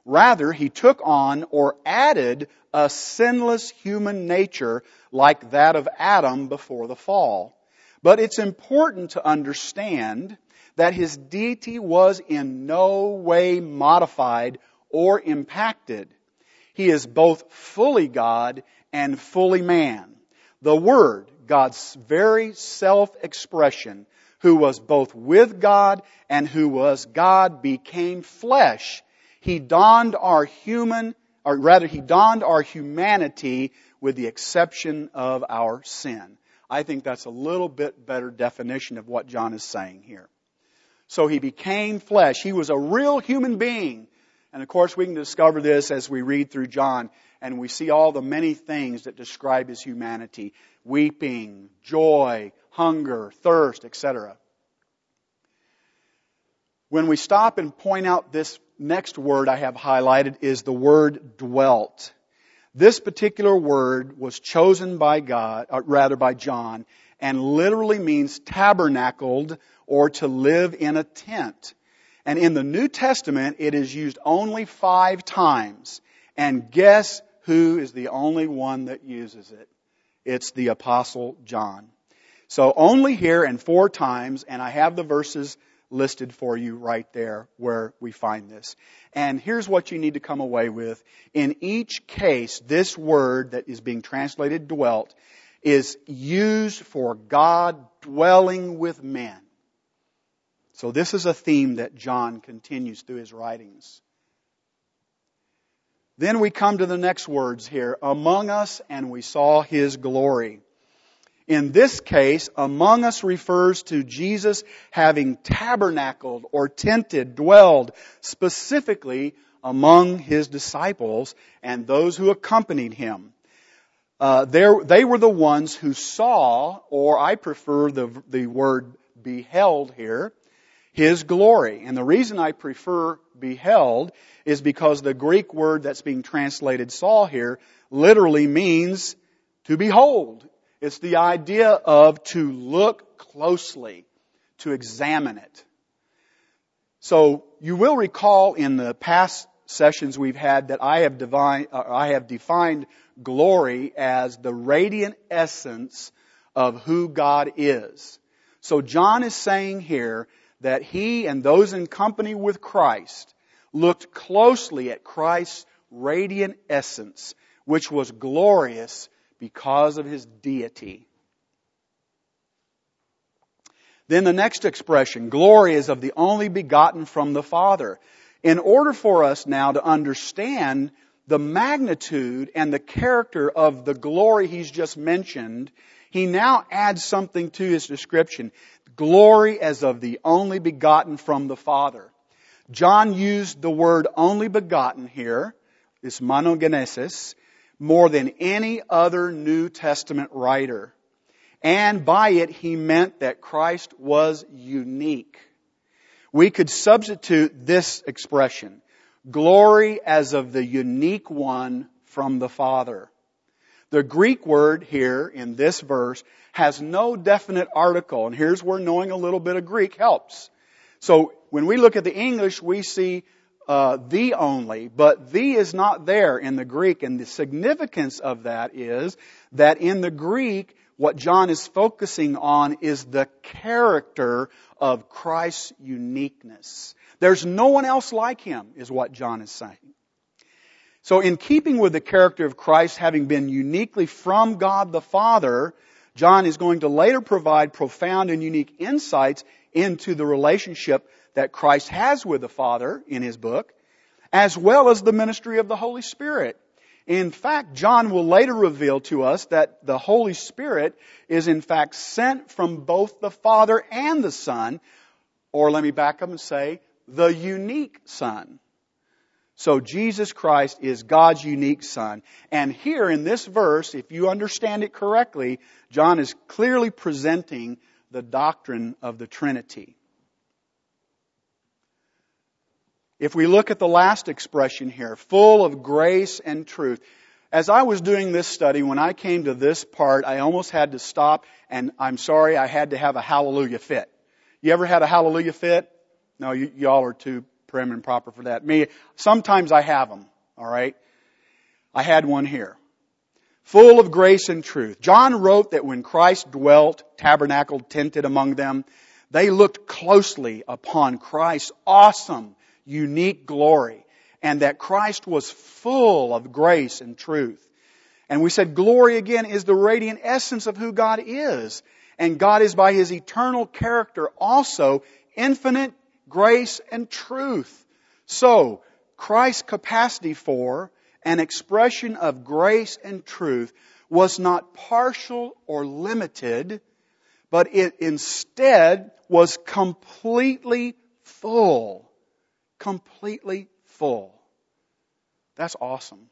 Rather, He took on or added a sinless human nature like that of Adam before the fall. But it's important to understand that His deity was in no way modified or impacted. He is both fully God and fully man. The Word, God's very self-expression, who was both with God and who was God, became flesh. He donned our human, or rather He donned our humanity with the exception of our sin. I think that's a little bit better definition of what John is saying here. So He became flesh. He was a real human being. And of course we can discover this as we read through John and we see all the many things that describe His humanity. Weeping, joy, hunger, thirst, et cetera. When we stop and point out this next word I have highlighted is the word dwelt. This particular word was chosen by God, or rather by John, and literally means tabernacled or to live in a tent. And in the New Testament, it is used only five times. And guess who is the only one that uses it? It's the Apostle John. So only here and four times, and I have the verses listed for you right there where we find this. And here's what you need to come away with. In each case, this word that is being translated dwelt is used for God dwelling with men. So this is a theme that John continues through his writings. Then we come to the next words here. Among us, and we saw His glory. In this case, among us refers to Jesus having tabernacled or tented, dwelled specifically among His disciples and those who accompanied Him. Uh, they were the ones who saw, or I prefer the, the word beheld here, His glory. And the reason I prefer beheld is because the Greek word that's being translated saw here literally means to behold. It's the idea of to look closely, to examine it. So you will recall in the past sessions we've had that I have, divine, uh, I have defined glory as the radiant essence of who God is. So John is saying here that he and those in company with Christ looked closely at Christ's radiant essence, which was glorious because of His deity. Then the next expression, glory is of the only begotten from the Father. In order for us now to understand the magnitude and the character of the glory He's just mentioned, he now adds something to his description. Glory as of the only begotten from the Father. John used the word only begotten here, this monogenesis, more than any other New Testament writer. And by it, he meant that Christ was unique. We could substitute this expression, glory as of the unique one from the Father. The Greek word here in this verse has no definite article, and here's where knowing a little bit of Greek helps. So when we look at the English, we see uh, the only, but the is not there in the Greek, and the significance of that is that in the Greek, what John is focusing on is the character of Christ's uniqueness. There's no one else like Him, is what John is saying. So in keeping with the character of Christ having been uniquely from God the Father, John is going to later provide profound and unique insights into the relationship that Christ has with the Father in his book, as well as the ministry of the Holy Spirit. In fact, John will later reveal to us that the Holy Spirit is in fact sent from both the Father and the Son, or let me back up and say, the unique Son. So Jesus Christ is God's unique Son. And here in this verse, if you understand it correctly, John is clearly presenting the doctrine of the Trinity. If we look at the last expression here, full of grace and truth. As I was doing this study, when I came to this part, I almost had to stop, and I'm sorry, I had to have a hallelujah fit. You ever had a hallelujah fit? No, you, y'all are too prim and proper for that. Me, sometimes I have them, all right? I had one here. Full of grace and truth. John wrote that when Christ dwelt, tabernacled, tented among them, they looked closely upon Christ's awesome, unique glory, and that Christ was full of grace and truth. And we said glory again is the radiant essence of who God is. And God is by His eternal character also infinite grace and truth. So, Christ's capacity for an expression of grace and truth was not partial or limited, but it instead was completely full. Completely full. That's awesome.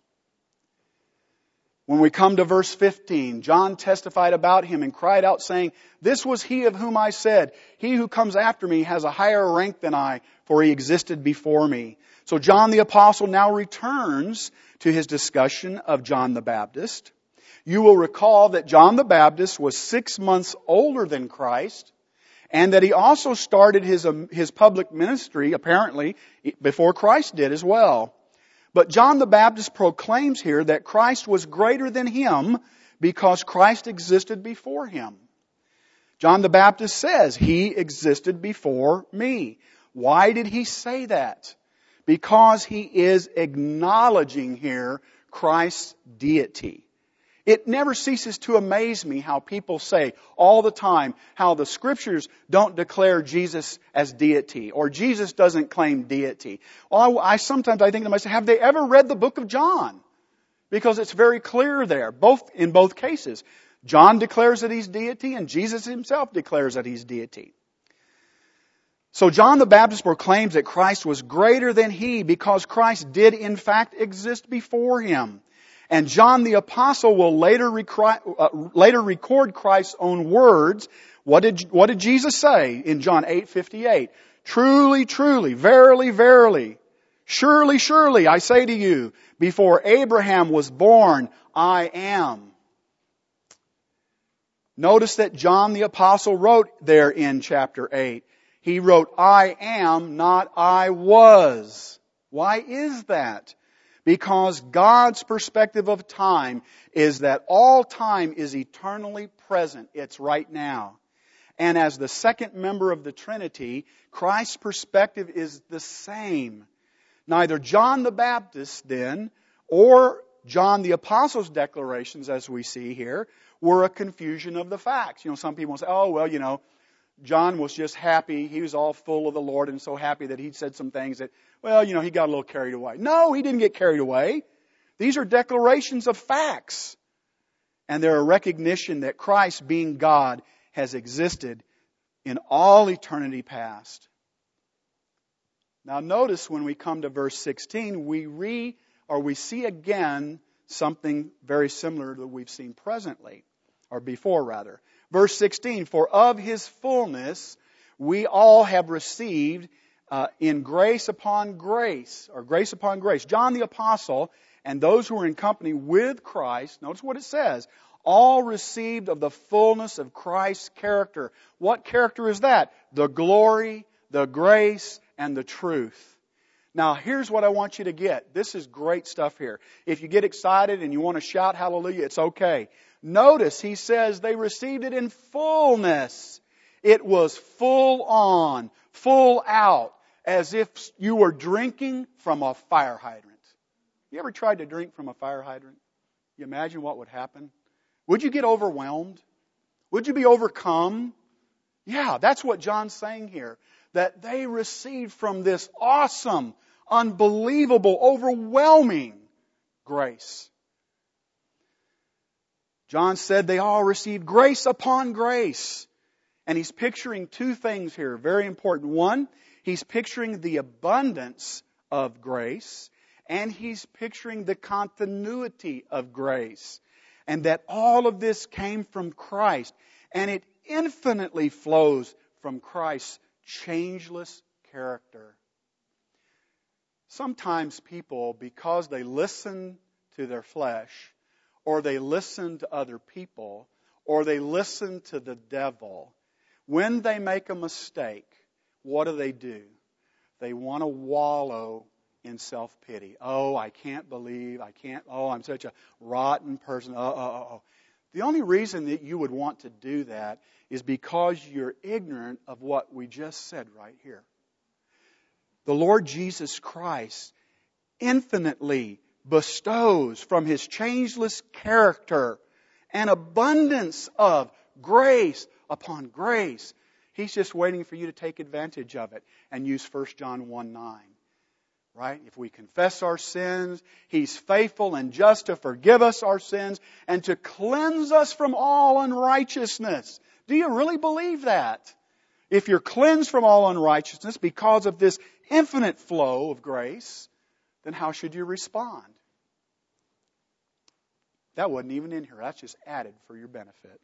When we come to verse fifteen, John testified about Him and cried out saying, "This was He of whom I said, He who comes after me has a higher rank than I, for He existed before me." So John the Apostle now returns to his discussion of John the Baptist. You will recall that John the Baptist was six months older than Christ, and that he also started his, um, his public ministry, apparently, before Christ did as well. But John the Baptist proclaims here that Christ was greater than him because Christ existed before him. John the Baptist says, He existed before me. Why did he say that? Because he is acknowledging here Christ's deity. It never ceases to amaze me how people say all the time how the Scriptures don't declare Jesus as deity or Jesus doesn't claim deity. Well, I, I sometimes I think to myself, have they ever read the book of John? Because it's very clear there, both in both cases. John declares that He's deity and Jesus Himself declares that He's deity. So John the Baptist proclaims that Christ was greater than he because Christ did in fact exist before him. And John the Apostle will later, recri- uh, later record Christ's own words. What did, what did Jesus say in John eight fifty-eight? Truly, truly, verily, verily, surely, surely, I say to you, before Abraham was born, I am. Notice that John the Apostle wrote there in chapter eight. He wrote, I am, not I was. Why is that? Because God's perspective of time is that all time is eternally present. It's right now. And as the second member of the Trinity, Christ's perspective is the same. Neither John the Baptist then, or John the Apostle's declarations, as we see here, were a confusion of the facts. You know, some people say, oh, well, you know, John was just happy. He was all full of the Lord and so happy that he'd said some things that, well, you know, he got a little carried away. No, he didn't get carried away. These are declarations of facts. And they're a recognition that Christ, being God, has existed in all eternity past. Now notice when we come to verse sixteen, we re, or we see again something very similar to what we've seen presently, or before rather. Verse sixteen, for of His fullness we all have received uh, in grace upon grace, or grace upon grace. John the Apostle and those who were in company with Christ, notice what it says, all received of the fullness of Christ's character. What character is that? The glory, the grace, and the truth. Now, here's what I want you to get. This is great stuff here. If you get excited and you want to shout hallelujah, it's okay. Notice he says they received it in fullness. It was full on, full out, as if you were drinking from a fire hydrant. You ever tried to drink from a fire hydrant? You imagine what would happen? Would you get overwhelmed? Would you be overcome? Yeah, that's what John's saying here. That they received from this awesome, unbelievable, overwhelming grace. John said they all received grace upon grace. And he's picturing two things here, very important. One, he's picturing the abundance of grace, and he's picturing the continuity of grace. And that all of this came from Christ, and it infinitely flows from Christ's changeless character. Sometimes people, because they listen to their flesh, or they listen to other people, or they listen to the devil, when they make a mistake, what do they do? They want to wallow in self-pity. Oh, I can't believe, I can't, oh, I'm such a rotten person. Oh, oh, oh, oh. The only reason that you would want to do that is because you're ignorant of what we just said right here. The Lord Jesus Christ infinitely bestows from His changeless character an abundance of grace upon grace. He's just waiting for you to take advantage of it and use First John one nine. Right? If we confess our sins, He's faithful and just to forgive us our sins and to cleanse us from all unrighteousness. Do you really believe that? If you're cleansed from all unrighteousness because of this infinite flow of grace, then how should you respond? That wasn't even in here. That's just added for your benefit.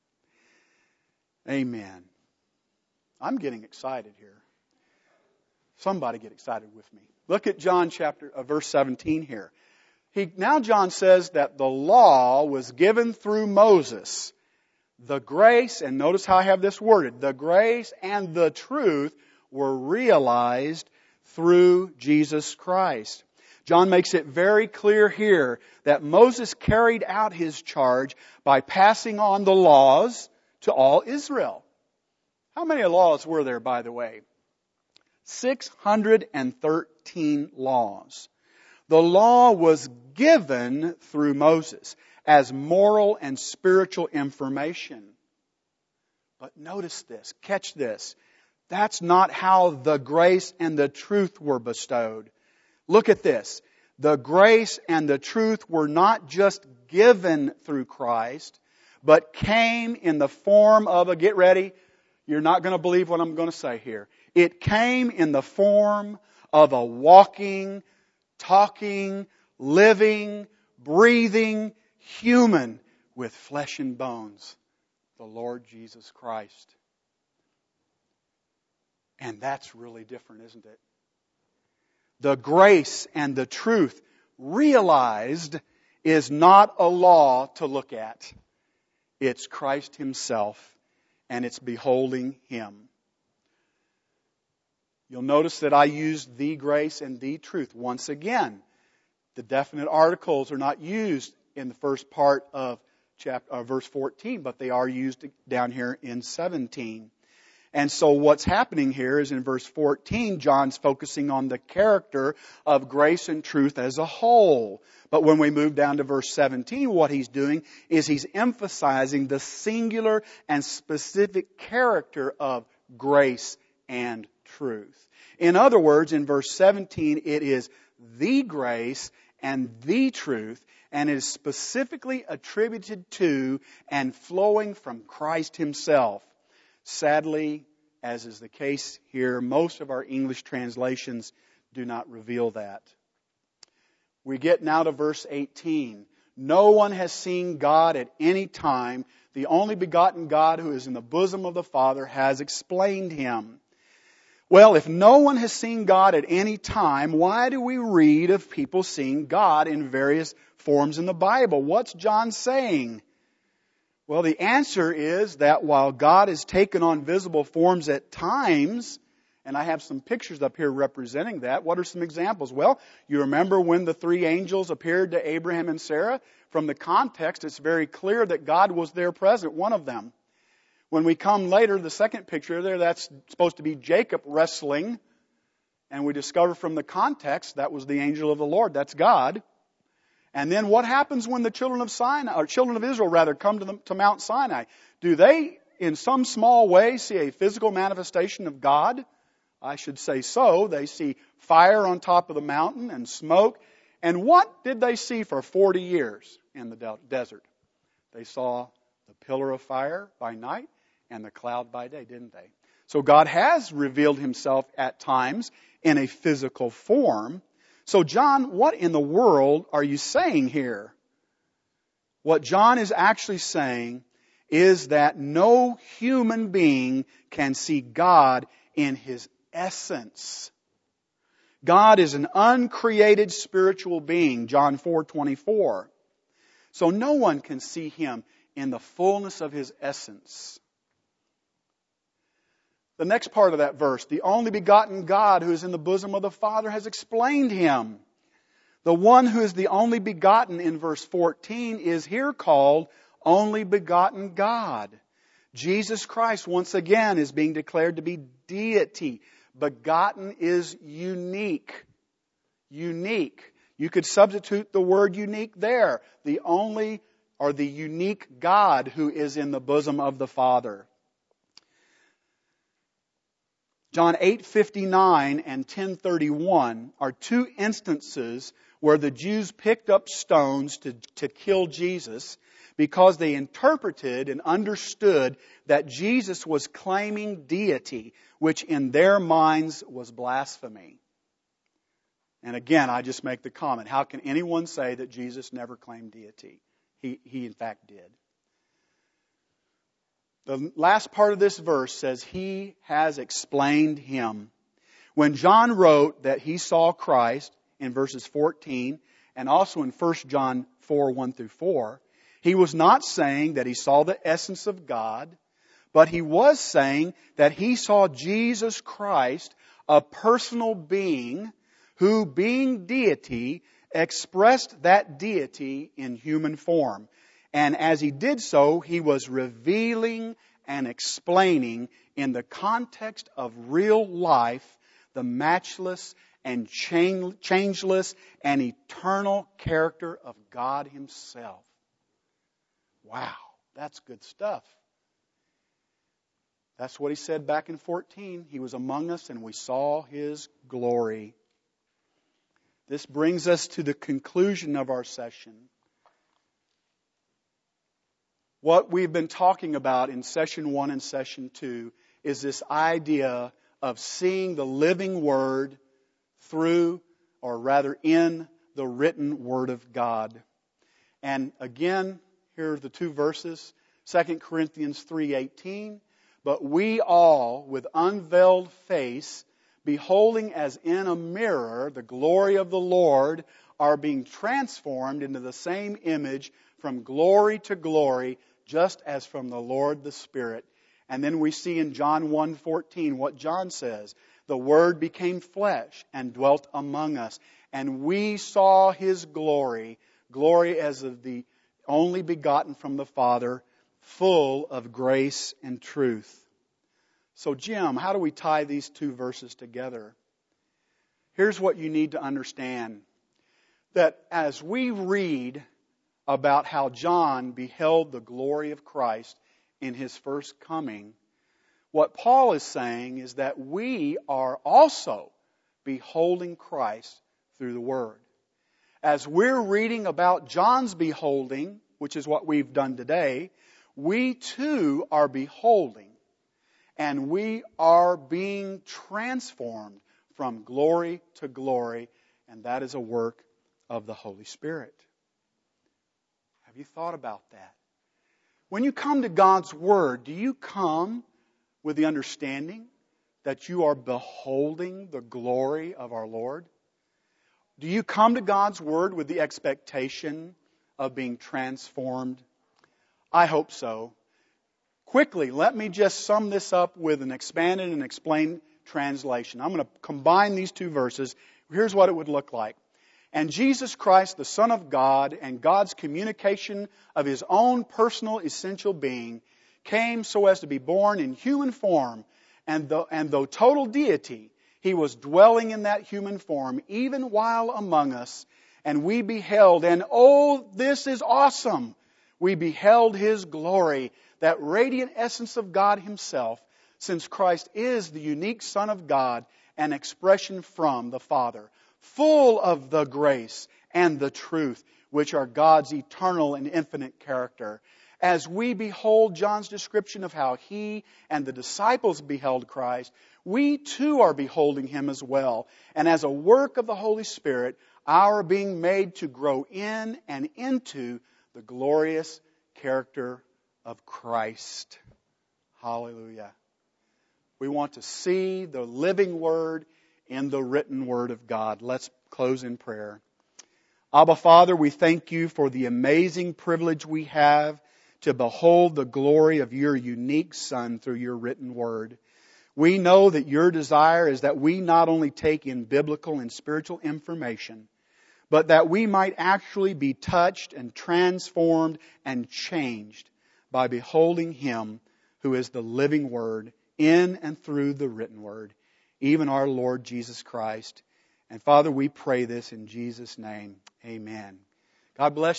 Amen. I'm getting excited here. Somebody get excited with me. Look at John chapter, uh, verse seventeen here. He, now John says that the law was given through Moses. The grace, and notice how I have this worded, the grace and the truth were realized through Jesus Christ. John makes it very clear here that Moses carried out his charge by passing on the laws to all Israel. How many laws were there, by the way? six hundred thirteen laws. The law was given through Moses as moral and spiritual information. But notice this, catch this. That's not how the grace and the truth were bestowed. Look at this. The grace and the truth were not just given through Christ, but came in the form of a, get ready, you're not going to believe what I'm going to say here. It came in the form of a walking, talking, living, breathing human with flesh and bones, the Lord Jesus Christ. And that's really different, isn't it? The grace and the truth realized is not a law to look at. It's Christ Himself, and it's beholding Him. You'll notice that I used the grace and the truth once again. The definite articles are not used in the first part of chapter, uh, verse fourteen, but they are used down here in seventeen. And so what's happening here is in verse fourteen, John's focusing on the character of grace and truth as a whole. But when we move down to verse seventeen, what he's doing is he's emphasizing the singular and specific character of grace and truth. In other words, in verse seventeen, it is the grace and the truth, and it is specifically attributed to and flowing from Christ Himself. Sadly, as is the case here, most of our English translations do not reveal that. We get now to verse eighteen. No one has seen God at any time. The only begotten God who is in the bosom of the Father has explained Him. Well, if no one has seen God at any time, why do we read of people seeing God in various forms in the Bible? What's John saying? Well, the answer is that while God has taken on visible forms at times, and I have some pictures up here representing that. What are some examples? Well, you remember when the three angels appeared to Abraham and Sarah? From the context, it's very clear that God was there present, one of them. When we come later, the second picture there, that's supposed to be Jacob wrestling. And we discover from the context that was the angel of the Lord. That's God. And then what happens when the children of Sinai, or children of Israel rather, come to, the, to Mount Sinai? Do they, in some small way, see a physical manifestation of God? I should say so. They see fire on top of the mountain and smoke. And what did they see for forty years in the de- desert? They saw the pillar of fire by night and the cloud by day, didn't they? So God has revealed Himself at times in a physical form. So John, what in the world are you saying here? What John is actually saying is that no human being can see God in His essence. God is an uncreated spiritual being, John four twenty-four. So no one can see Him in the fullness of His essence. The next part of that verse, the only begotten God who is in the bosom of the Father has explained Him. The one who is the only begotten in verse fourteen is here called only begotten God. Jesus Christ, once again, is being declared to be deity. Begotten is unique. Unique. You could substitute the word unique there. The only or the unique God who is in the bosom of the Father. John eight fifty-nine and ten thirty-one are two instances where the Jews picked up stones to, to kill Jesus because they interpreted and understood that Jesus was claiming deity, which in their minds was blasphemy. And again, I just make the comment, how can anyone say that Jesus never claimed deity? He, he in fact did. The last part of this verse says, He has explained Him. When John wrote that he saw Christ in verses fourteen and also in First John four, one through four, he was not saying that he saw the essence of God, but he was saying that he saw Jesus Christ, a personal being who, being deity, expressed that deity in human form. And as he did so, he was revealing and explaining in the context of real life the matchless and changeless and eternal character of God Himself. Wow, that's good stuff. That's what He said back in fourteen. He was among us and we saw His glory. This brings us to the conclusion of our session. What we've been talking about in session one and session two is this idea of seeing the living Word through, or rather in, the written Word of God. And again, here are the two verses. Second Corinthians three eighteen. But we all, with unveiled face, beholding as in a mirror the glory of the Lord, are being transformed into the same image from glory to glory, just as from the Lord the Spirit. And then we see in John one fourteen what John says. The Word became flesh and dwelt among us. And we saw His glory, glory as of the only begotten from the Father, full of grace and truth. So Jim, how do we tie these two verses together? Here's what you need to understand. That as we read about how John beheld the glory of Christ in His first coming, what Paul is saying is that we are also beholding Christ through the Word. As we're reading about John's beholding, which is what we've done today, we too are beholding, and we are being transformed from glory to glory, and that is a work of the Holy Spirit. Have you thought about that? When you come to God's Word, do you come with the understanding that you are beholding the glory of our Lord? Do you come to God's Word with the expectation of being transformed? I hope so. Quickly, let me just sum this up with an expanded and explained translation. I'm going to combine these two verses. Here's what it would look like. And Jesus Christ, the Son of God, and God's communication of His own personal essential being, came so as to be born in human form, and though, and though total deity, He was dwelling in that human form even while among us, and we beheld, and oh, this is awesome! We beheld His glory, that radiant essence of God Himself, since Christ is the unique Son of God, an expression from the Father, full of the grace and the truth, which are God's eternal and infinite character. As we behold John's description of how he and the disciples beheld Christ, we too are beholding Him as well. And as a work of the Holy Spirit, our being made to grow in and into the glorious character of Christ. Hallelujah. We want to see the living Word in the written Word of God. Let's close in prayer. Abba, Father, we thank You for the amazing privilege we have to behold the glory of Your unique Son through Your written Word. We know that your desire is that we not only take in biblical and spiritual information, but that we might actually be touched and transformed and changed by beholding Him who is the living Word in and through the written Word, even our Lord Jesus Christ. And Father, we pray this in Jesus' name. Amen. God bless you.